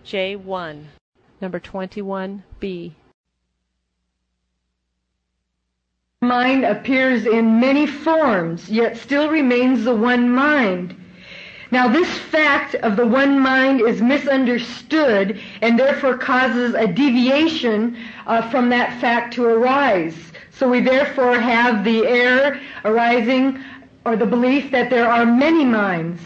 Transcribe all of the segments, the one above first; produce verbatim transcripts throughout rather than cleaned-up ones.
J one, number twenty-one B. Mind appears in many forms, yet still remains the one mind. Now this fact of the one mind is misunderstood and therefore causes a deviation uh, from that fact to arise. So we therefore have the error arising, or the belief that there are many minds.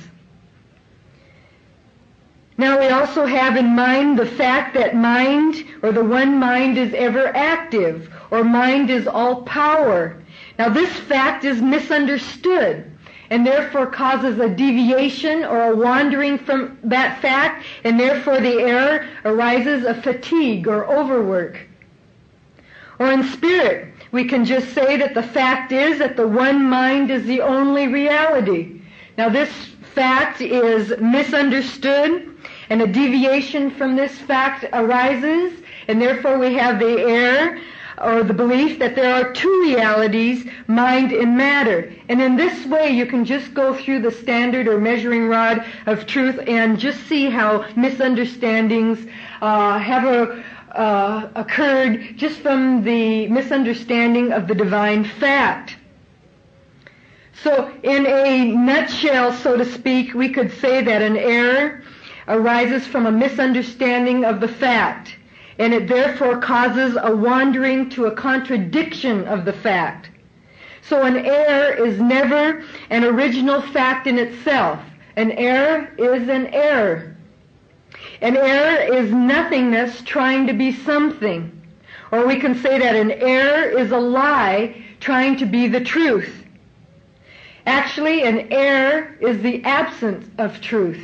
Now we also have in mind the fact that mind, or the one mind, is ever active, or mind is all power. Now this fact is misunderstood, and therefore causes a deviation or a wandering from that fact, and therefore the error arises of fatigue or overwork. Or in spirit, we can just say that the fact is that the one mind is the only reality. Now this fact is misunderstood, and a deviation from this fact arises, and therefore we have the error or the belief that there are two realities, mind and matter. And in this way you can just go through the standard or measuring rod of truth and just see how misunderstandings uh, have a, uh, occurred just from the misunderstanding of the divine fact. So in a nutshell, so to speak, we could say that an error arises from a misunderstanding of the fact, and it therefore causes a wandering to a contradiction of the fact. So an error is never an original fact in itself. An error is an error. An error is nothingness trying to be something. Or we can say that an error is a lie trying to be the truth. Actually, an error is the absence of truth.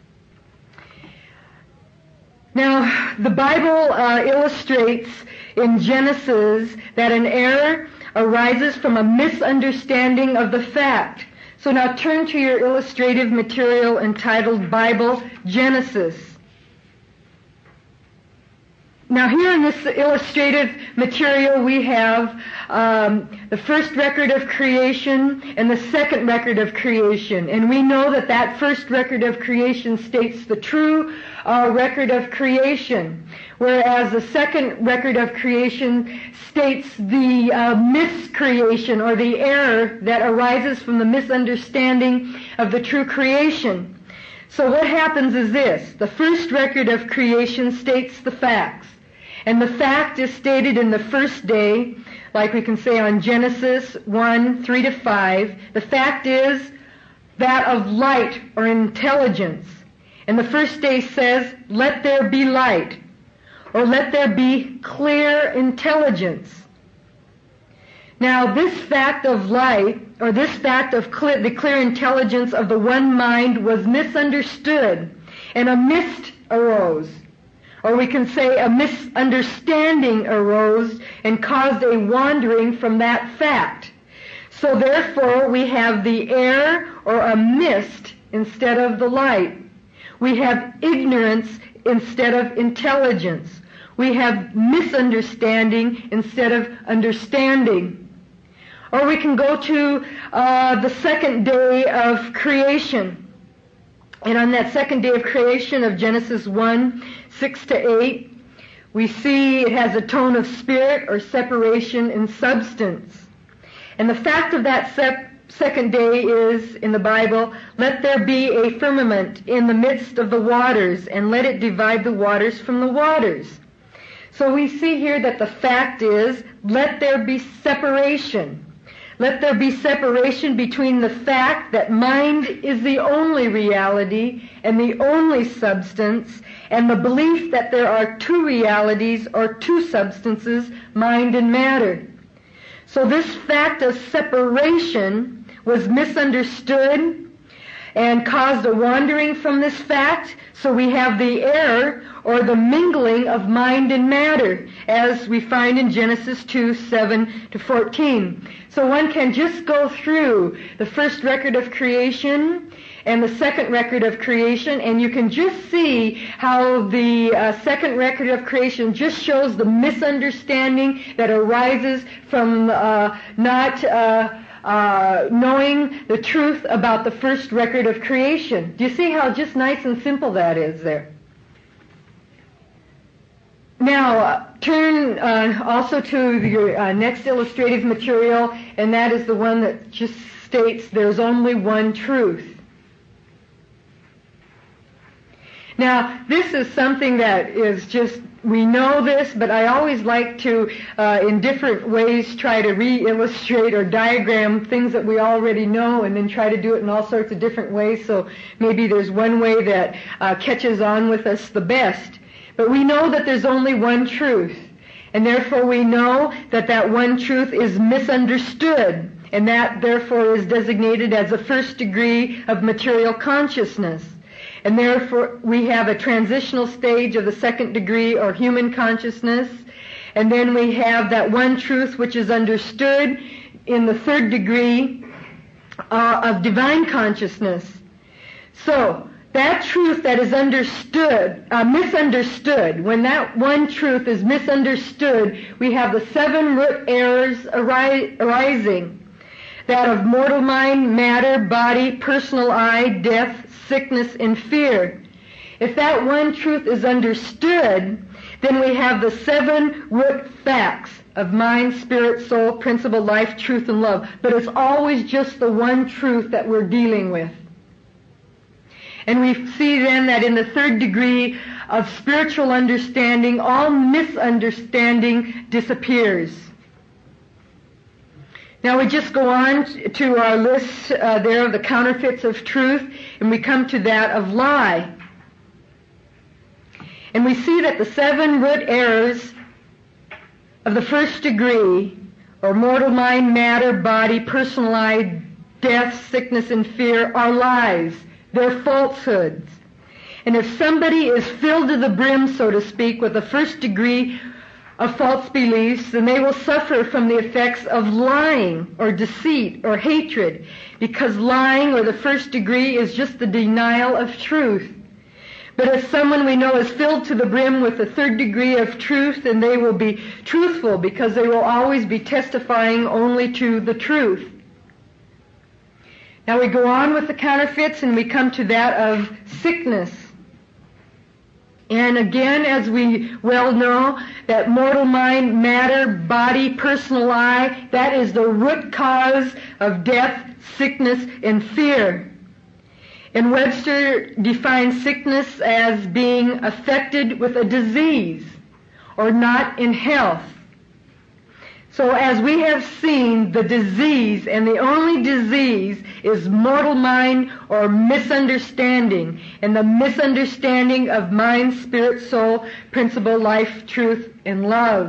Now, the Bible uh, illustrates in Genesis that an error arises from a misunderstanding of the fact. So now turn to your illustrative material entitled Bible Genesis. Now here in this illustrative material we have um, the first record of creation and the second record of creation. And we know that that first record of creation states the true uh, record of creation, whereas the second record of creation states the uh, miscreation or the error that arises from the misunderstanding of the true creation. So what happens is this. The first record of creation states the facts. And the fact is stated in the first day, like we can say on Genesis one, three to five. The fact is that of light or intelligence. And the first day says, let there be light, or let there be clear intelligence. Now this fact of light, or this fact of clear, the clear intelligence of the one mind was misunderstood, and a mist arose. Or we can say a misunderstanding arose and caused a wandering from that fact. So therefore we have the air or a mist instead of the light. We have ignorance instead of intelligence. We have misunderstanding instead of understanding. Or we can go to uh, the second day of creation. And on that second day of creation of Genesis one, six to eight, we see it has a tone of spirit or separation in substance. And the fact of that sep- second day is, in the Bible, let there be a firmament in the midst of the waters, and let it divide the waters from the waters. So we see here that the fact is, let there be separation. Let there be separation between the fact that mind is the only reality and the only substance, and the belief that there are two realities or two substances, mind and matter. So this fact of separation was misunderstood and caused a wandering from this fact. So we have the error or the mingling of mind and matter, as we find in Genesis two, seven to fourteen. So one can just go through the first record of creation and the second record of creation, and you can just see how the uh, second record of creation just shows the misunderstanding that arises from uh, not uh, uh, knowing the truth about the first record of creation. Do you see how just nice and simple that is there? Now, uh, turn uh, also to your uh, next illustrative material, and that is the one that just states there's only one truth. Now, this is something that is just, we know this, but I always like to, uh, in different ways, try to re-illustrate or diagram things that we already know and then try to do it in all sorts of different ways, so maybe there's one way that uh, catches on with us the best. But we know that there's only one truth, and therefore we know that that one truth is misunderstood, and that therefore is designated as a first degree of material consciousness. And therefore we have a transitional stage of the second degree or human consciousness, and then we have that one truth which is understood in the third degree uh, of divine consciousness. So, that truth that is understood, uh, misunderstood, when that one truth is misunderstood, we have the seven root errors ari- arising. That of mortal mind, matter, body, personal I, death, sickness, and fear. If that one truth is understood, then we have the seven root facts of mind, spirit, soul, principle, life, truth, and love. But it's always just the one truth that we're dealing with. And we see then that in the third degree of spiritual understanding, all misunderstanding disappears. Now we just go on to our list uh, there of the counterfeits of truth, and we come to that of lie. And we see that the seven root errors of the first degree, or mortal mind, matter, body, personal I, death, sickness, and fear, are lies. They're falsehoods. And if somebody is filled to the brim, so to speak, with the first degree of false beliefs, then they will suffer from the effects of lying or deceit or hatred, because lying or the first degree is just the denial of truth. But if someone we know is filled to the brim with the third degree of truth, then they will be truthful, because they will always be testifying only to the truth. Now we go on with the counterfeits, and we come to that of sickness. And again, as we well know, that mortal mind, matter, body, personal I, that is the root cause of death, sickness, and fear. And Webster defines sickness as being affected with a disease, or not in health. So as we have seen, the disease, and the only disease, is mortal mind or misunderstanding, and the misunderstanding of mind, spirit, soul, principle, life, truth, and love.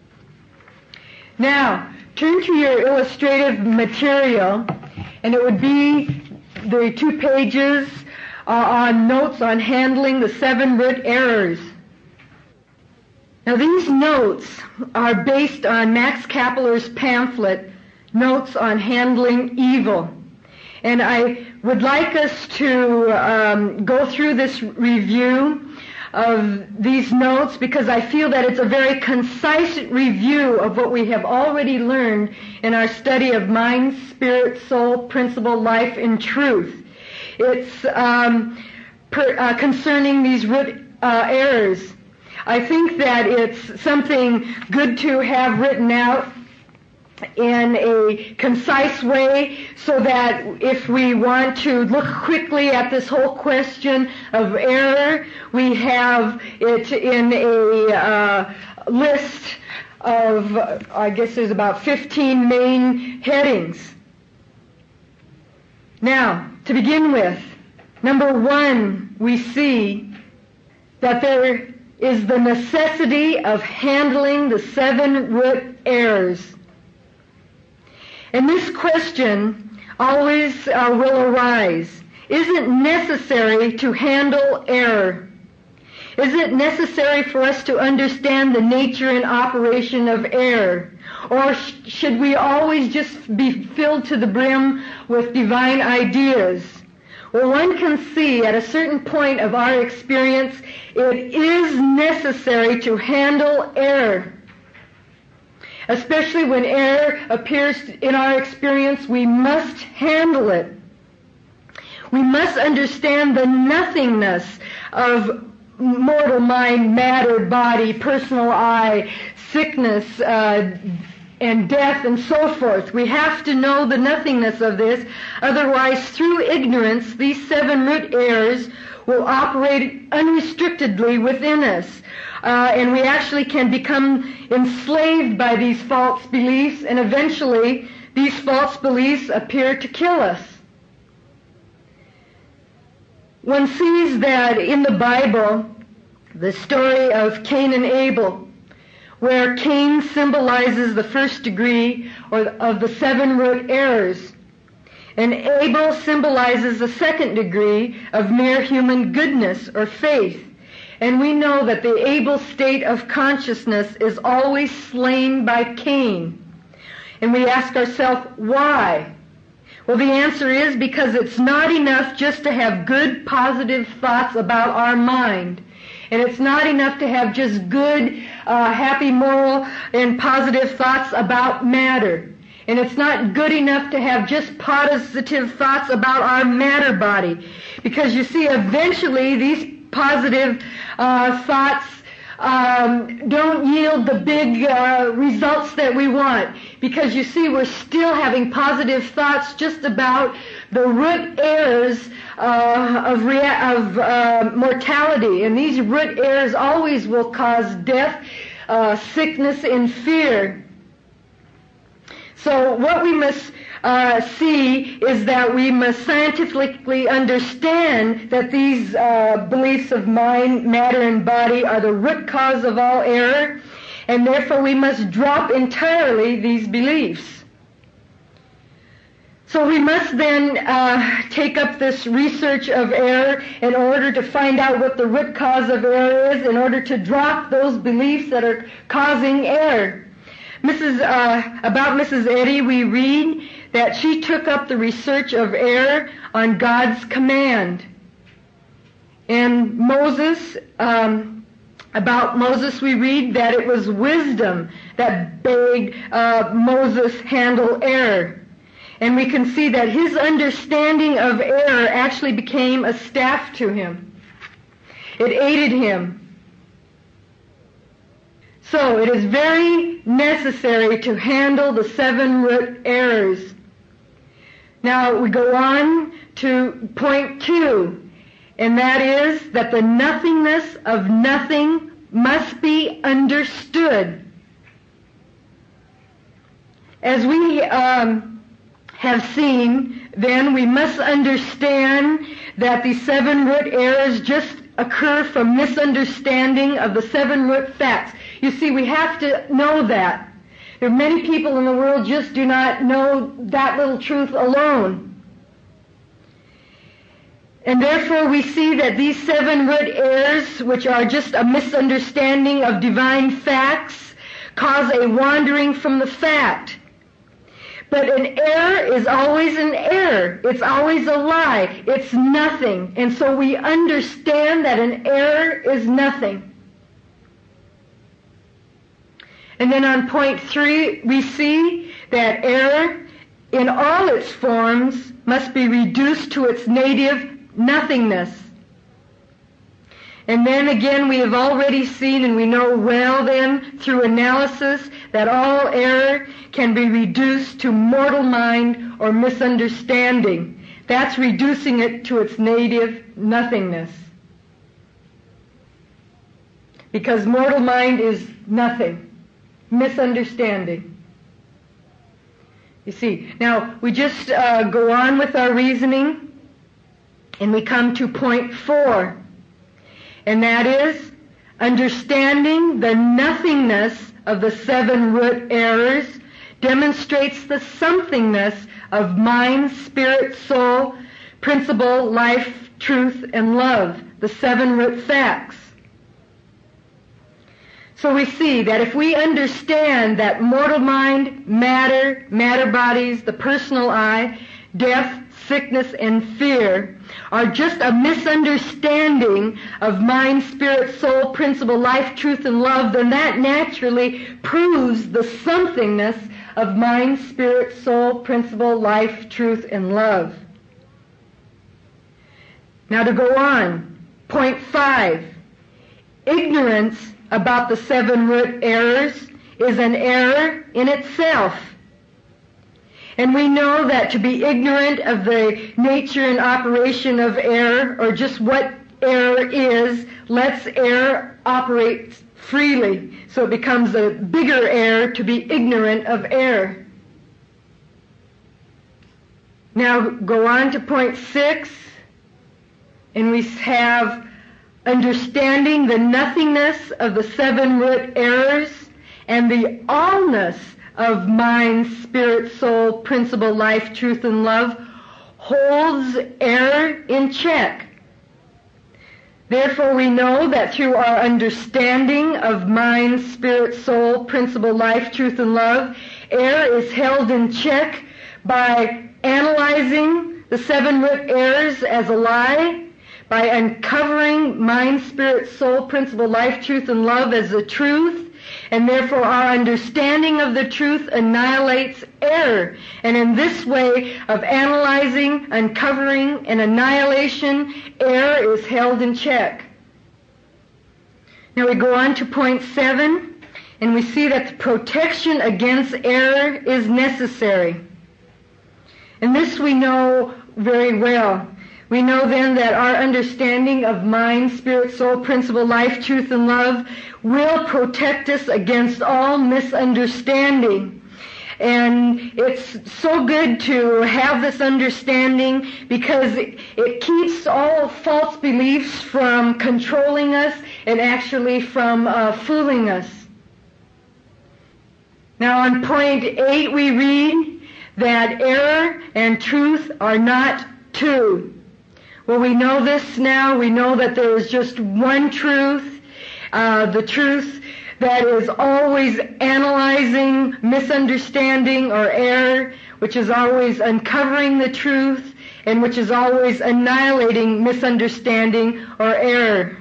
Now, turn to your illustrative material, and it would be the two pages uh, on notes on handling the seven root errors. Now these notes are based on Max Kappeler's pamphlet, Notes on Handling Evil. And I would like us to um, go through this review of these notes, because I feel that it's a very concise review of what we have already learned in our study of mind, spirit, soul, principle, life, and truth. It's um, per, uh, concerning these root uh, errors. I think that it's something good to have written out in a concise way, so that if we want to look quickly at this whole question of error, we have it in a uh, list of, I guess there's about fifteen main headings. Now, to begin with, number one, we see that there is the necessity of handling the seven root errors. And this question always uh, will arise. Is it necessary to handle error? Is it necessary for us to understand the nature and operation of error? Or sh- should we always just be filled to the brim with divine ideas? Well, one can see at a certain point of our experience, it is necessary to handle error. Especially when error appears in our experience, we must handle it. We must understand the nothingness of mortal mind, matter, body, personal I, sickness, uh, and death, and so forth. We have to know the nothingness of this. Otherwise, through ignorance, these seven root errors will operate unrestrictedly within us. Uh, and we actually can become enslaved by these false beliefs, and eventually these false beliefs appear to kill us. One sees that in the Bible, the story of Cain and Abel, where Cain symbolizes the first degree or of the seven root errors, and Abel symbolizes the second degree of mere human goodness or faith. And we know that the Abel state of consciousness is always slain by Cain. And we ask ourselves, why? Well, the answer is because it's not enough just to have good, positive thoughts about our mind. And it's not enough to have just good, uh, happy, moral, and positive thoughts about matter. And it's not good enough to have just positive thoughts about our matter body. Because you see, eventually these positive uh, thoughts um, don't yield the big uh, results that we want. Because you see, we're still having positive thoughts just about the root errors uh, of, rea- of uh, mortality. And these root errors always will cause death, uh, sickness, and fear. So what we must uh, see is that we must scientifically understand that these uh, beliefs of mind, matter, and body are the root cause of all error, and therefore we must drop entirely these beliefs. So we must then uh, take up this research of error in order to find out what the root cause of error is, in order to drop those beliefs that are causing error. Missus Uh, about Missus Eddy, we read that she took up the research of error on God's command. And Moses, um, about Moses, we read that it was wisdom that bade uh, Moses handle error. And we can see that his understanding of error actually became a staff to him. It aided him. So it is very necessary to handle the seven root errors. Now we go on to point two, and that is that the nothingness of nothing must be understood. As we um, have seen, then we must understand that the seven root errors just occur from misunderstanding of the seven root facts. You see, we have to know that. There are many people in the world just do not know that little truth alone. And therefore we see that these seven root errors, which are just a misunderstanding of divine facts, cause a wandering from the fact. But an error is always an error. It's always a lie. It's nothing. And so we understand that an error is nothing. And then on point three, we see that error in all its forms must be reduced to its native nothingness. And then again, we have already seen, and we know well then through analysis, that all error can be reduced to mortal mind or misunderstanding. That's reducing it to its native nothingness. Because mortal mind is nothing. Misunderstanding. You see, now we just uh, go on with our reasoning, and we come to point four, and that is understanding the nothingness of the seven root errors demonstrates the somethingness of mind, spirit, soul, principle, life, truth, and love, the seven root facts. So we see that if we understand that mortal mind, matter, matter bodies, the personal I, death, sickness, and fear are just a misunderstanding of mind, spirit, soul, principle, life, truth, and love, then that naturally proves the somethingness of mind, spirit, soul, principle, life, truth, and love. Now to go on, point five. ignorance about the seven root errors is an error in itself. And we know that to be ignorant of the nature and operation of error, or just what error is, lets error operate freely. So it becomes a bigger error to be ignorant of error. Now go on to point six, and we have understanding the nothingness of the seven root errors and the allness of mind, spirit, soul, principle, life, truth, and love holds error in check. Therefore, we know that through our understanding of mind, spirit, soul, principle, life, truth, and love, error is held in check by analyzing the seven root errors as a lie, by uncovering mind, spirit, soul, principle, life, truth, and love as the truth, and therefore our understanding of the truth annihilates error. And in this way of analyzing, uncovering, and annihilation, error is held in check. Now we go on to point seven, and we see that the protection against error is necessary. And this we know very well. We know then that our understanding of mind, spirit, soul, principle, life, truth, and love will protect us against all misunderstanding. And it's so good to have this understanding because it, it keeps all false beliefs from controlling us and actually from uh, fooling us. Now on point eight we read that error and truth are not two. Well, we know this now. We know that there is just one truth, uh, the truth that is always analyzing misunderstanding or error, which is always uncovering the truth, and which is always annihilating misunderstanding or error.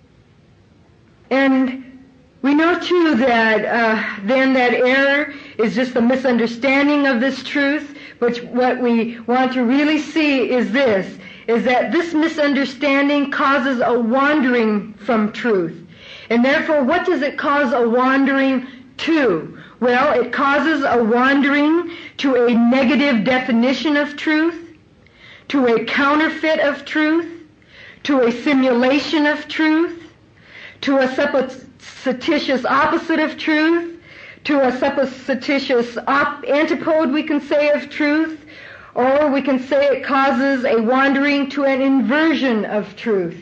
And we know, too, that uh, then that error is just a misunderstanding of this truth, but what we want to really see is this, is that this misunderstanding causes a wandering from truth. And therefore, what does it cause a wandering to? Well, it causes a wandering to a negative definition of truth, to a counterfeit of truth, to a simulation of truth, to a supposititious opposite of truth, to a supposititious op- antipode, we can say, of truth, or we can say it causes a wandering to an inversion of truth.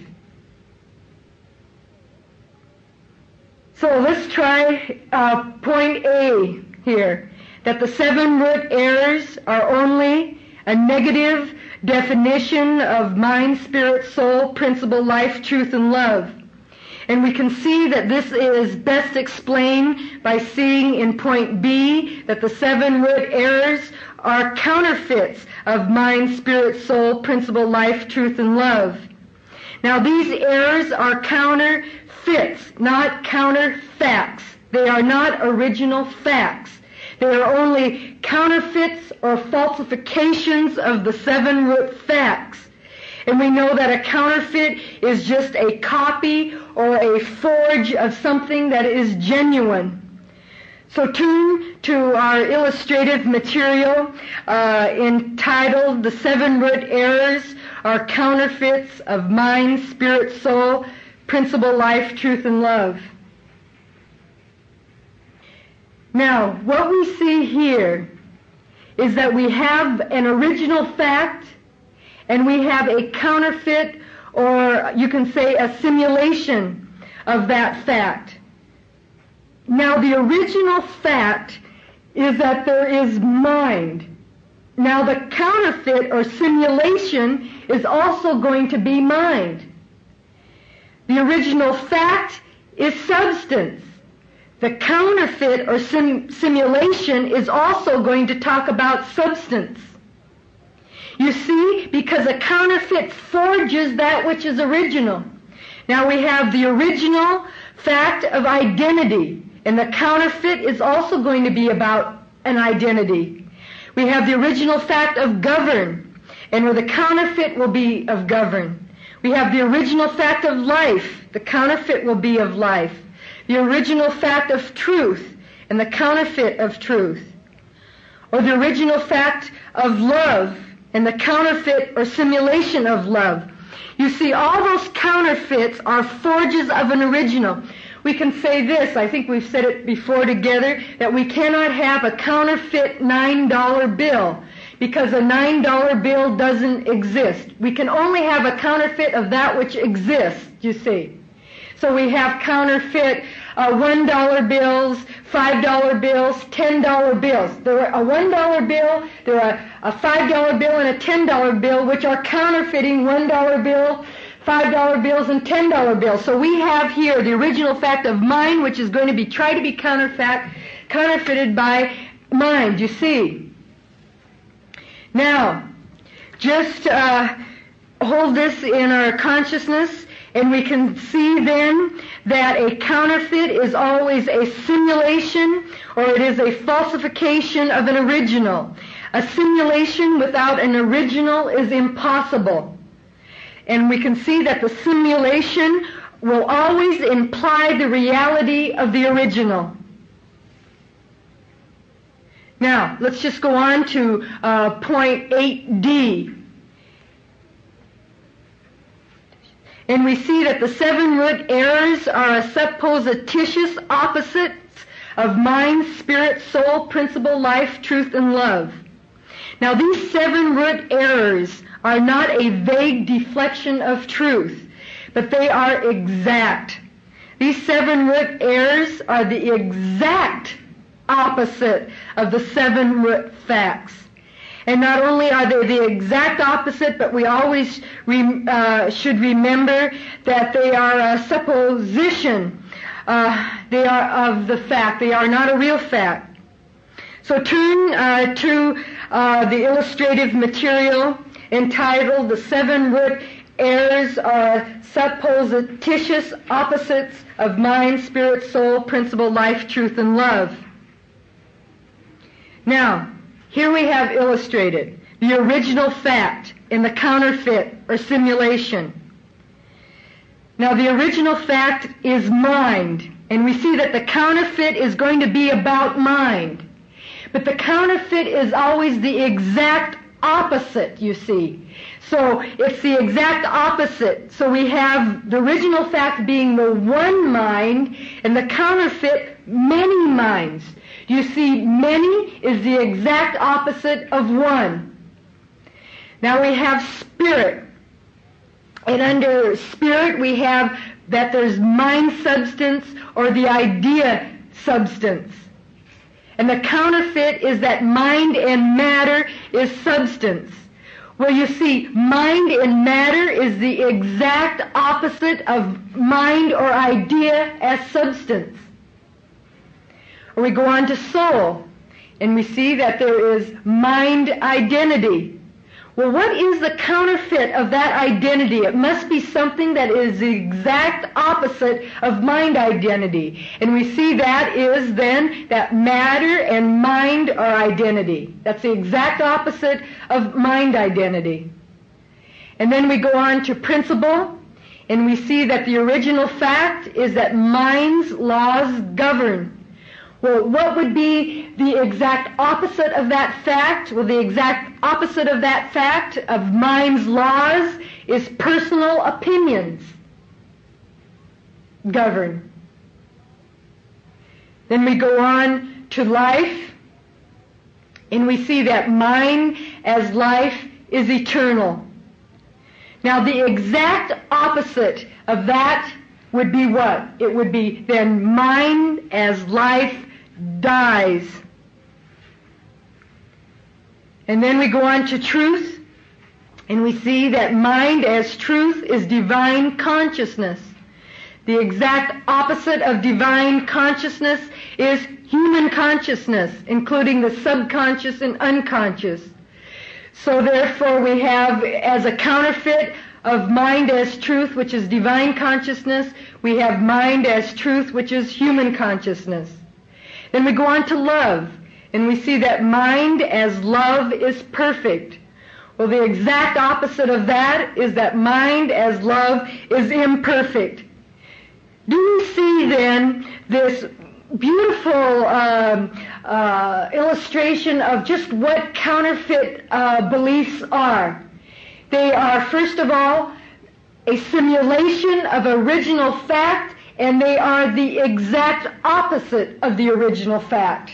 So let's try uh, point A here, that the seven root errors are only a negative definition of mind, spirit, soul, principle, life, truth, and love. And we can see that this is best explained by seeing in point B that the seven root errors are counterfeits of mind, spirit, soul, principle, life, truth, and love. Now these errors are counterfeits, not counterfacts. They are not original facts. They are only counterfeits or falsifications of the seven root facts. And we know that a counterfeit is just a copy or a forge of something that is genuine. So turn to our illustrative material uh, entitled The Seven Root Errors Are Counterfeits of Mind, Spirit, Soul, Principle, Life, Truth, and Love. Now, what we see here is that we have an original fact and we have a counterfeit, or you can say a simulation of that fact. Now, the original fact is that there is mind. Now, the counterfeit or simulation is also going to be mind. The original fact is substance. The counterfeit or sim- simulation is also going to talk about substance. You see, because a counterfeit forges that which is original. Now we have the original fact of identity, and the counterfeit is also going to be about an identity. We have the original fact of govern, and where the counterfeit will be of govern. We have the original fact of life. The counterfeit will be of life. The original fact of truth and the counterfeit of truth. Or the original fact of love and the counterfeit or simulation of love. You see, all those counterfeits are forges of an original. We can say this, I think we've said it before together, that we cannot have a counterfeit nine dollar bill because a nine dollar bill doesn't exist. We can only have a counterfeit of that which exists, you see. So we have counterfeit uh, one dollar bills, five dollar bills, ten dollar bills. There are a one dollar bill, there are a five dollar bill, and a ten dollar bill, which are counterfeiting one dollar bill, five dollar bills, and ten dollar bills. So we have here the original fact of mind, which is going to be try to be counterfeit, counterfeited by mind, you see. Now, just uh, hold this in our consciousness, and we can see then that a counterfeit is always a simulation or it is a falsification of an original. A simulation without an original is impossible. And we can see that the simulation will always imply the reality of the original. Now, let's just go on to uh, point eight D. And we see that the seven root errors are a supposititious opposites of mind, spirit, soul, principle, life, truth, and love. Now, these seven root errors are not a vague deflection of truth, but they are exact. These seven root errors are the exact opposite of the seven root facts. And not only are they the exact opposite, but we always re, uh, should remember that they are a supposition. Uh, they are of the fact. They are not a real fact. So turn uh, to uh, the illustrative material entitled The Seven Root Errors Are Supposititious Opposites of Mind, Spirit, Soul, Principle, Life, Truth, and Love. Now, here we have illustrated the original fact and the counterfeit or simulation. Now, the original fact is mind, and we see that the counterfeit is going to be about mind. But the counterfeit is always the exact opposite, you see. So it's the exact opposite. So we have the original fact being the one mind, and the counterfeit many minds. You see, many is the exact opposite of one. Now we have spirit. And under spirit we have that there's mind substance or the idea substance. And the counterfeit is that mind and matter is substance. Well, you see, mind and matter is the exact opposite of mind or idea as substance. Or we go on to soul, and we see that there is mind identity. Well, what is the counterfeit of that identity? It must be something that is the exact opposite of mind identity. And we see that is then that matter and mind are identity. That's the exact opposite of mind identity. And then we go on to principle, and we see that the original fact is that mind's laws govern. Well, what would be the exact opposite of that fact? Well, the exact opposite of that fact, of mind's laws, is personal opinions govern. Then we go on to life, and we see that mind as life is eternal. Now, the exact opposite of that would be what? It would be then mind as life dies. And then we go on to truth, and we see that mind as truth is divine consciousness. The exact opposite of divine consciousness is human consciousness, including the subconscious and unconscious. So therefore we have as a counterfeit of mind as truth, which is divine consciousness, we have mind as truth, which is human consciousness. Then we go on to love, and we see that mind as love is perfect. Well, the exact opposite of that is that mind as love is imperfect. Do we see then this beautiful um, uh, illustration of just what counterfeit uh, beliefs are? They are, first of all, a simulation of original fact, and they are the exact opposite of the original fact.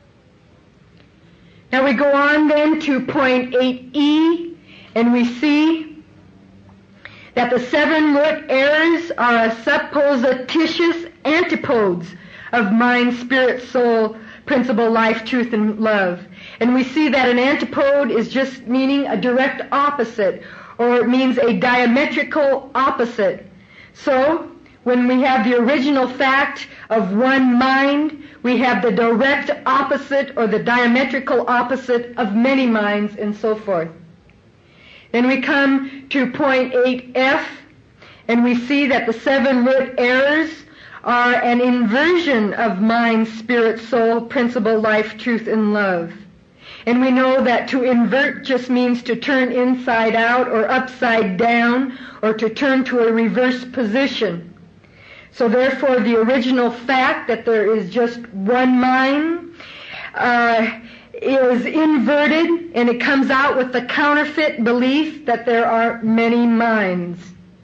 Now we go on then to point eight E, and we see that the seven root errors are a supposititious antipodes of mind, spirit, soul, principle, life, truth, and love. And we see that an antipode is just meaning a direct opposite, or it means a diametrical opposite. So, when we have the original fact of one mind, we have the direct opposite or the diametrical opposite of many minds, and so forth. Then we come to point eight F, and we see that the seven root errors are an inversion of mind, spirit, soul, principle, life, truth, and love. And we know that to invert just means to turn inside out or upside down, or to turn to a reverse position. So therefore, the original fact that there is just one mind uh, is inverted, and it comes out with the counterfeit belief that there are many minds.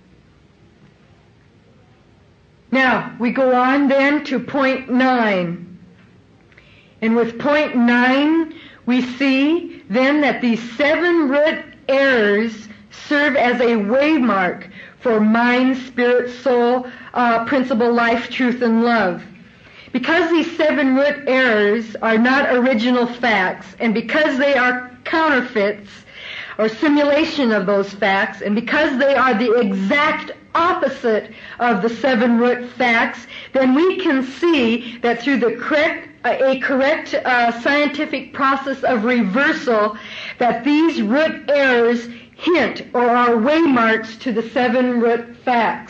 Now, we go on then to point nine. And with point nine, we see then that these seven root errors serve as a waymark for mind, spirit, soul, uh, principle, life, truth, and love. Because these seven root errors are not original facts, and because they are counterfeits or simulation of those facts, and because they are the exact opposite of the seven root facts, then we can see that through the correct, uh, a correct uh, scientific process of reversal, that these root errors hint or are waymarks to the seven root facts.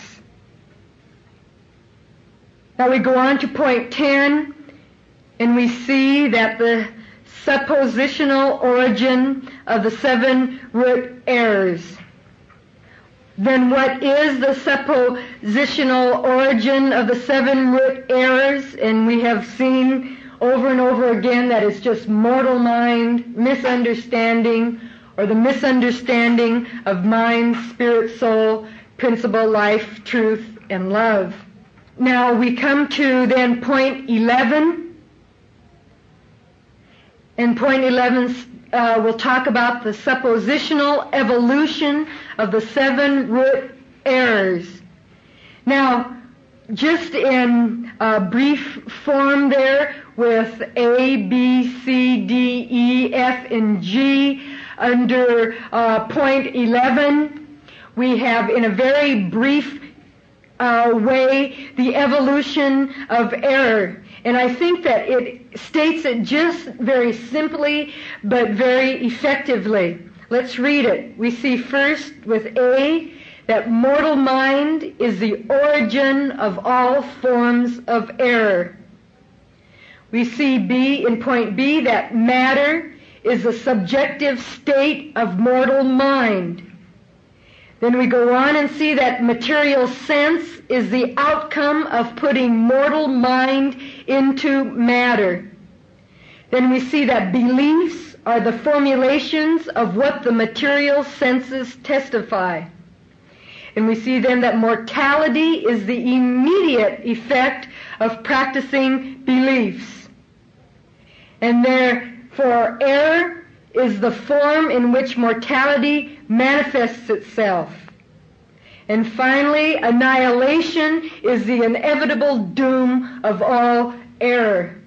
Now we go on to point ten, and we see that the suppositional origin of the seven root errors. Then what is the suppositional origin of the seven root errors? And we have seen over and over again that it's just mortal mind, misunderstanding, or the misunderstanding of mind, spirit, soul, principle, life, truth, and love. Now we come to then point eleven. And point eleven uh, will talk about the suppositional evolution of the seven root errors. Now, just in uh, brief form there with A, B, C, D, E, F, and G, under uh, point eleven, we have in a very brief uh, way the evolution of error. And I think that it states it just very simply but very effectively. Let's read it. We see first with A that mortal mind is the origin of all forms of error. We see B in point B that matter is the subjective state of mortal mind. Then we go on and see that material sense is the outcome of putting mortal mind into matter. Then we see that beliefs are the formulations of what the material senses testify. And we see then that mortality is the immediate effect of practicing beliefs. And therefore error is the form in which mortality manifests itself. And finally, annihilation is the inevitable doom of all error.